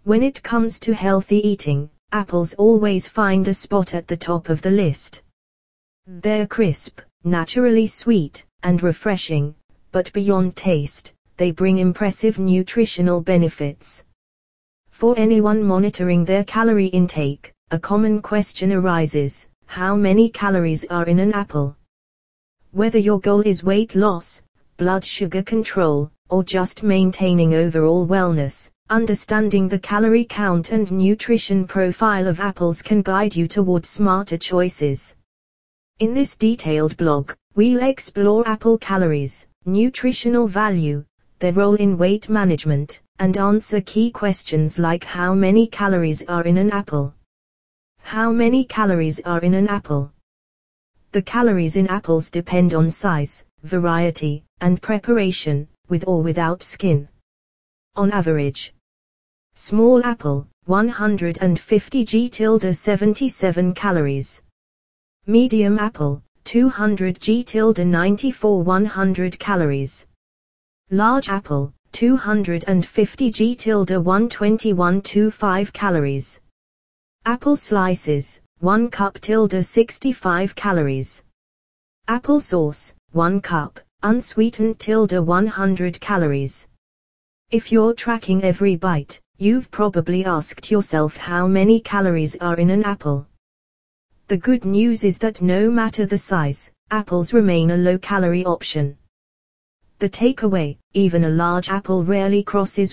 When it comes to healthy eating, apples always find a spot at the top of the list. They're crisp, naturally sweet, and refreshing, but beyond taste, they bring impressive nutritional benefits. For anyone monitoring their calorie intake, a common question arises: how many calories are in an apple? Whether your goal is weight loss, blood sugar control, or just maintaining overall wellness, understanding the calorie count and nutrition profile of apples can guide you toward smarter choices. In this detailed blog, we'll explore apple calories, nutritional value, their role in weight management, and answer key questions like how many calories are in an apple. How many calories are in an apple? The calories in apples depend on size, variety, and preparation, with or without skin. On average, small apple, 150 g 77 calories. Medium apple, 200 g 94 100 calories. Large apple, 250 g 121 25 calories. Apple slices, 1 cup 65 calories. Apple sauce, 1 cup, unsweetened 100 calories. If you're tracking every bite, you've probably asked yourself how many calories are in an apple. The good news is that no matter the size, apples remain a low-calorie option. The takeaway: even a large apple rarely crosses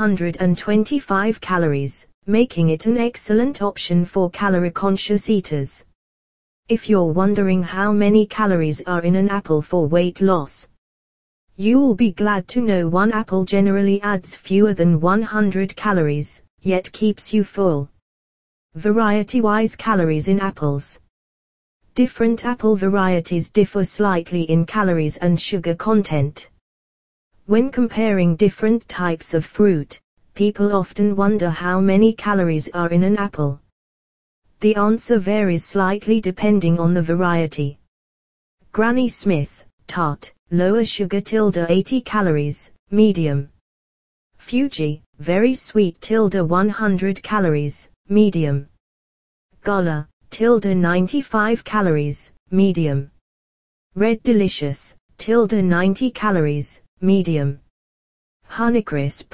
125 calories, making it an excellent option for calorie-conscious eaters. If you're wondering how many calories are in an apple for weight loss, you'll be glad to know one apple generally adds fewer than 100 calories, yet keeps you full. Variety-wise calories in apples. Different apple varieties differ slightly in calories and sugar content. When comparing different types of fruit, people often wonder how many calories are in an apple. The answer varies slightly depending on the variety. Granny Smith, tart, lower sugar 80 calories, medium. Fuji, very sweet 100 calories, medium. Gala, 95 calories, medium. Red Delicious, 90 calories, medium. Honeycrisp,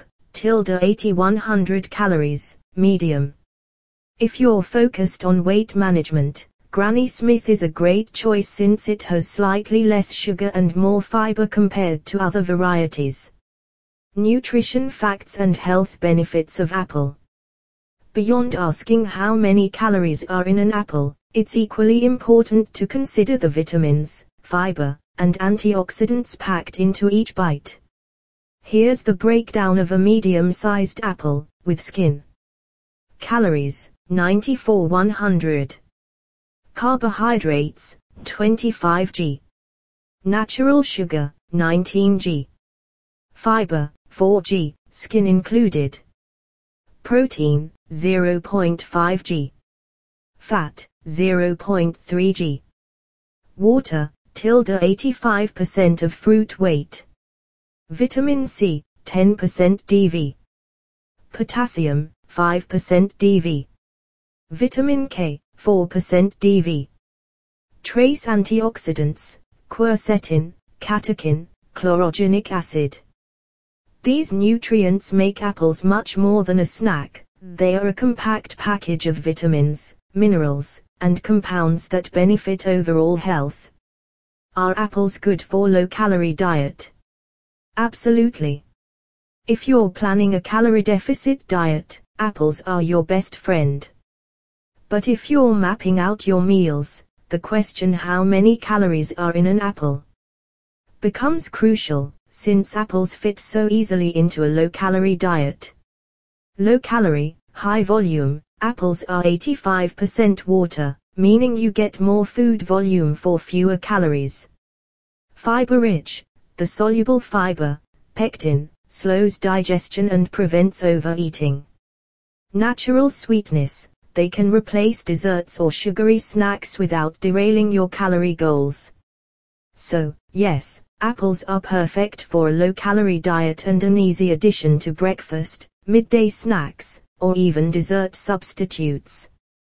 100 calories, medium. If you're focused on weight management, Granny Smith is a great choice since it has slightly less sugar and more fiber compared to other varieties. Nutrition facts and health benefits of apple. Beyond asking how many calories are in an apple, it's equally important to consider the vitamins, fiber, and antioxidants packed into each bite. Here's the breakdown of a medium-sized apple, with skin. Calories, 94 100. Carbohydrates, 25 g. Natural sugar, 19 g. Fiber, 4 g, skin included. Protein, 0.5 g. Fat, 0.3 g. Water, 85% of fruit weight. Vitamin C, 10% DV. Potassium, 5% DV. Vitamin K, 4% DV. Trace antioxidants, quercetin, catechin, chlorogenic acid. These nutrients make apples much more than a snack. They are a compact package of vitamins, minerals, and compounds that benefit overall health. Are apples good for low-calorie diet? Absolutely. If you're planning a calorie deficit diet, apples are your best friend. But if you're mapping out your meals, the question how many calories are in an apple becomes crucial, since apples fit so easily into a low-calorie diet. Low-calorie, high-volume, apples are 85% water, meaning you get more food volume for fewer calories. Fiber-rich, the soluble fiber, pectin, slows digestion and prevents overeating. Natural sweetness, they can replace desserts or sugary snacks without derailing your calorie goals. So, yes, apples are perfect for a low-calorie diet and an easy addition to breakfast, midday snacks, or even dessert substitutes.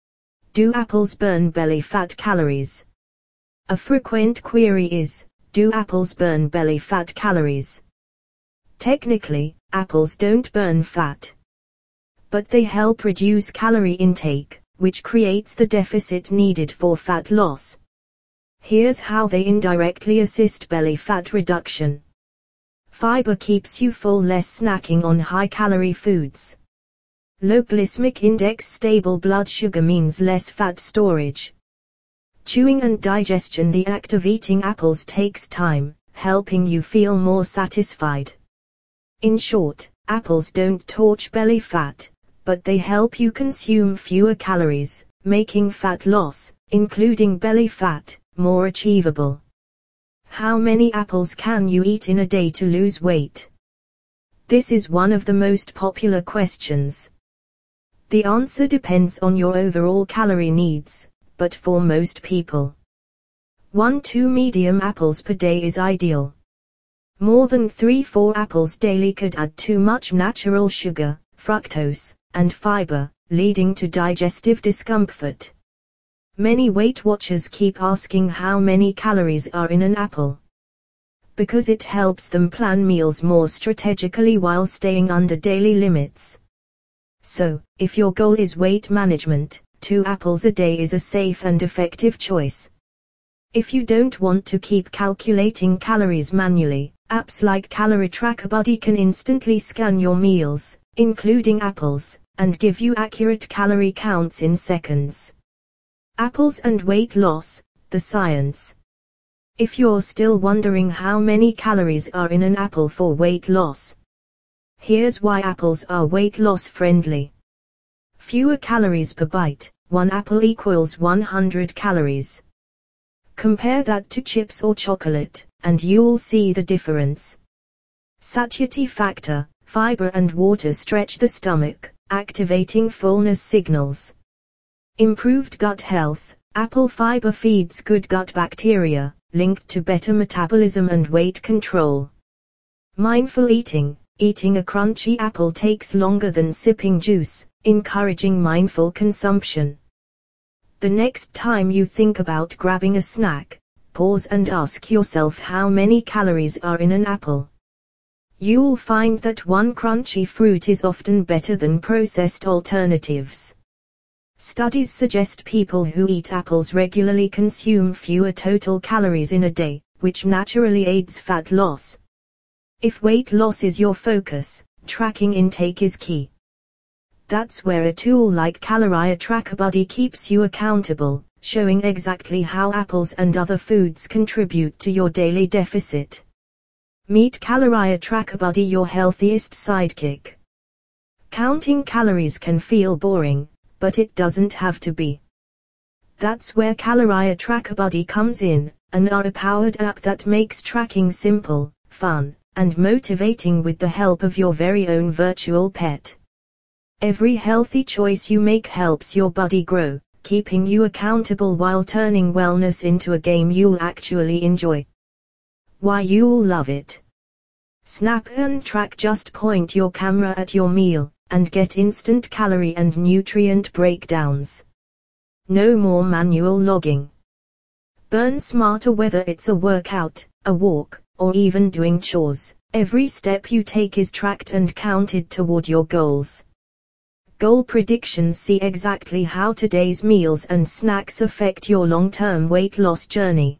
Do apples burn belly fat calories? A frequent query is, do apples burn belly fat calories? Technically, apples don't burn fat. But they help reduce calorie intake, which creates the deficit needed for fat loss. Here's how they indirectly assist belly fat reduction. Fiber keeps you full, less snacking on high-calorie foods. Low glycemic index, stable blood sugar means less fat storage. Chewing and digestion. The act of eating apples takes time, helping you feel more satisfied. In short, apples don't torch belly fat, but they help you consume fewer calories, making fat loss, including belly fat, more achievable. How many apples can you eat in a day to lose weight? This is one of the most popular questions. The answer depends on your overall calorie needs, but for most people, 1-2 medium apples per day is ideal. More than 3-4 apples daily could add too much natural sugar, fructose, and fiber, leading to digestive discomfort. Many Weight Watchers keep asking how many calories are in an apple, because it helps them plan meals more strategically while staying under daily limits. So, if your goal is weight management, 2 apples a day is a safe and effective choice. If you don't want to keep calculating calories manually, apps like Calorie Tracker Buddy can instantly scan your meals, including apples, and give you accurate calorie counts in seconds. Apples and weight loss, the science. If you're still wondering how many calories are in an apple for weight loss, here's why apples are weight loss friendly. Fewer calories per bite, 1 apple equals 100 calories. Compare that to chips or chocolate, and you'll see the difference. Satiety factor, fiber and water stretch the stomach, activating fullness signals. Improved gut health, apple fiber feeds good gut bacteria, linked to better metabolism and weight control. Mindful eating, eating a crunchy apple takes longer than sipping juice, encouraging mindful consumption. The next time you think about grabbing a snack, pause and ask yourself how many calories are in an apple. You'll find that one crunchy fruit is often better than processed alternatives. Studies suggest people who eat apples regularly consume fewer total calories in a day, which naturally aids fat loss. If weight loss is your focus, tracking intake is key. That's where a tool like Calorie Tracker Buddy keeps you accountable, showing exactly how apples and other foods contribute to your daily deficit. Meet Calorie Tracker Buddy, your healthiest sidekick. Counting calories can feel boring, but it doesn't have to be. That's where Calorie Tracker Buddy comes in, an AI-powered app that makes tracking simple, fun, and motivating with the help of your very own virtual pet. Every healthy choice you make helps your buddy grow, keeping you accountable while turning wellness into a game you'll actually enjoy. Why you'll love it. Snap and track. Just point your camera at your meal, and get instant calorie and nutrient breakdowns. No more manual logging. Burn smarter. Whether it's a workout, a walk, or even doing chores, every step you take is tracked and counted toward your goals. Goal predictions. See exactly how today's meals and snacks affect your long-term weight loss journey.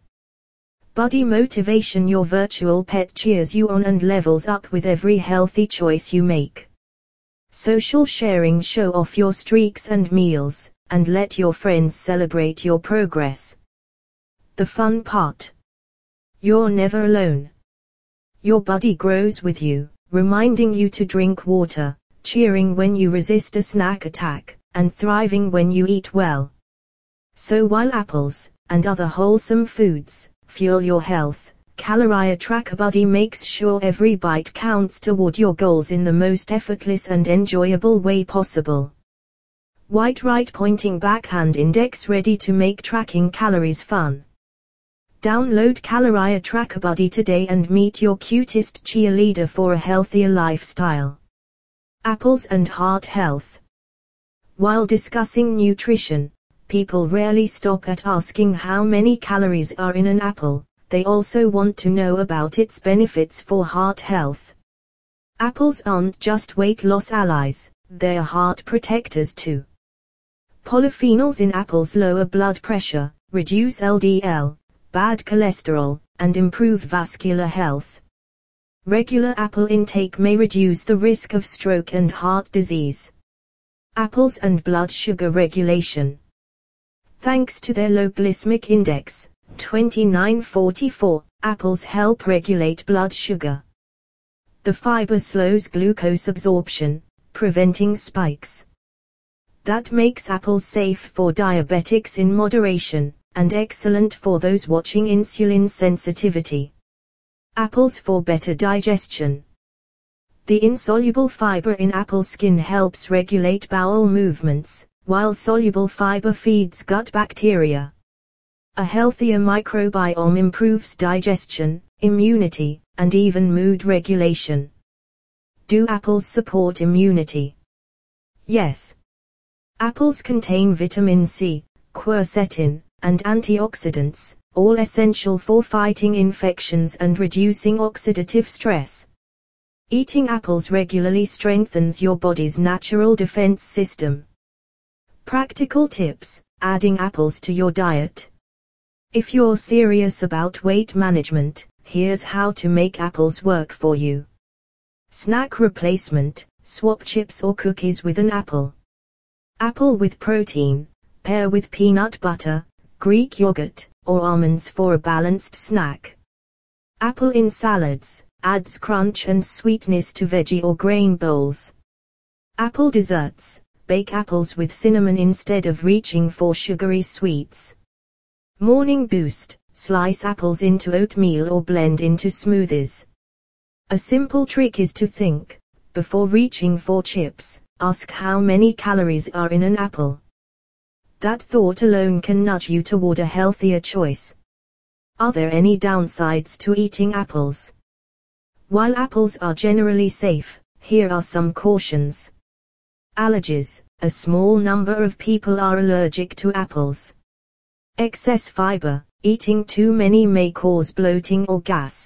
Buddy Motivation. Your virtual pet cheers you on and levels up with every healthy choice you make. Social sharing. Show off your streaks and meals, and let your friends celebrate your progress. The fun part. You're never alone. Your buddy grows with you, reminding you to drink water, cheering when you resist a snack attack, and thriving when you eat well. So while apples, and other wholesome foods, fuel your health, Calorie Tracker Buddy makes sure every bite counts toward your goals in the most effortless and enjoyable way possible. White right pointing backhand index ready to make tracking calories fun. Download Calorie Tracker Buddy today and meet your cutest cheerleader for a healthier lifestyle. Apples and heart health. While discussing nutrition, people rarely stop at asking how many calories are in an apple. They also want to know about its benefits for heart health. Apples aren't just weight loss allies, they're heart protectors too. Polyphenols in apples lower blood pressure, reduce LDL, bad cholesterol, and improve vascular health. Regular apple intake may reduce the risk of stroke and heart disease. Apples and blood sugar regulation. Thanks to their low glycemic index, 2944, apples help regulate blood sugar. The fiber slows glucose absorption, preventing spikes. That makes apples safe for diabetics in moderation, and excellent for those watching insulin sensitivity. Apples for better digestion. The insoluble fiber in apple skin helps regulate bowel movements, while soluble fiber feeds gut bacteria. A healthier microbiome improves digestion, immunity, and even mood regulation. Do apples support immunity? Yes. Apples contain vitamin C, quercetin, and antioxidants, all essential for fighting infections and reducing oxidative stress. Eating apples regularly strengthens your body's natural defense system. Practical tips: adding apples to your diet. If you're serious about weight management, here's how to make apples work for you. Snack replacement: swap chips or cookies with an apple. Apple with protein: pair with peanut butter, Greek yogurt, or almonds for a balanced snack. Apple in salads: adds crunch and sweetness to veggie or grain bowls. Apple desserts: bake apples with cinnamon instead of reaching for sugary sweets. Morning boost: slice apples into oatmeal or blend into smoothies. A simple trick is to think, before reaching for chips, ask how many calories are in an apple. That thought alone can nudge you toward a healthier choice. Are there any downsides to eating apples? While apples are generally safe, here are some cautions. Allergies: a small number of people are allergic to apples. Excess fiber: eating too many may cause bloating or gas.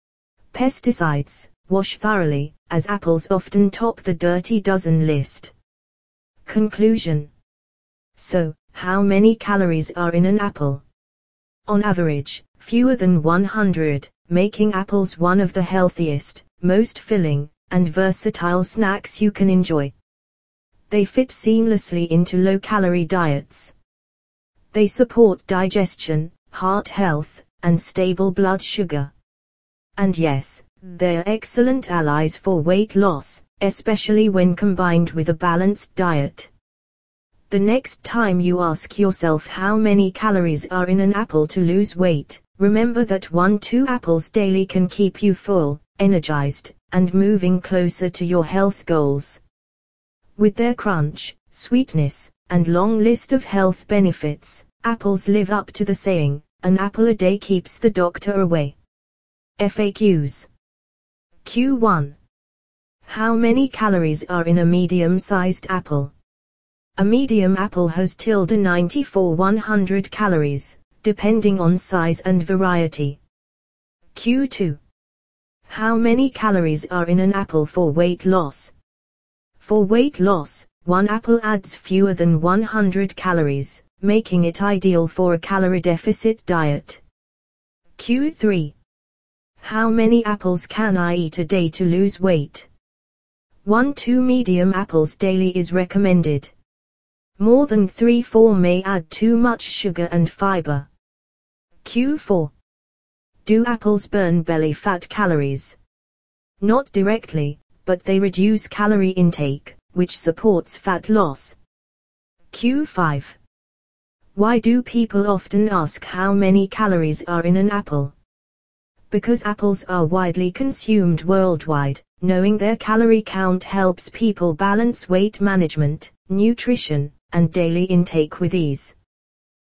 Pesticides: wash thoroughly, as apples often top the dirty dozen list. Conclusion. So, how many calories are in an apple? On average, fewer than 100, making apples one of the healthiest, most filling, and versatile snacks you can enjoy. They fit seamlessly into low-calorie diets. They support digestion, heart health, and stable blood sugar. And yes, they're excellent allies for weight loss, especially when combined with a balanced diet. The next time you ask yourself how many calories are in an apple to lose weight, remember that 1-2 apples daily can keep you full, energized, and moving closer to your health goals. With their crunch, sweetness, and long list of health benefits, apples live up to the saying, an apple a day keeps the doctor away. FAQs. Q1. How many calories are in a medium-sized apple? A medium apple has 94-100 calories, depending on size and variety. Q2. How many calories are in an apple for weight loss? For weight loss, one apple adds fewer than 100 calories, making it ideal for a calorie deficit diet. Q3. How many apples can I eat a day to lose weight? 1-2 medium apples daily is recommended. More than 3-4 may add too much sugar and fiber. Q4. Do apples burn belly fat calories? Not directly, but they reduce calorie intake, which supports fat loss. Q5. Why do people often ask how many calories are in an apple? Because apples are widely consumed worldwide, knowing their calorie count helps people balance weight management, nutrition, and daily intake with ease.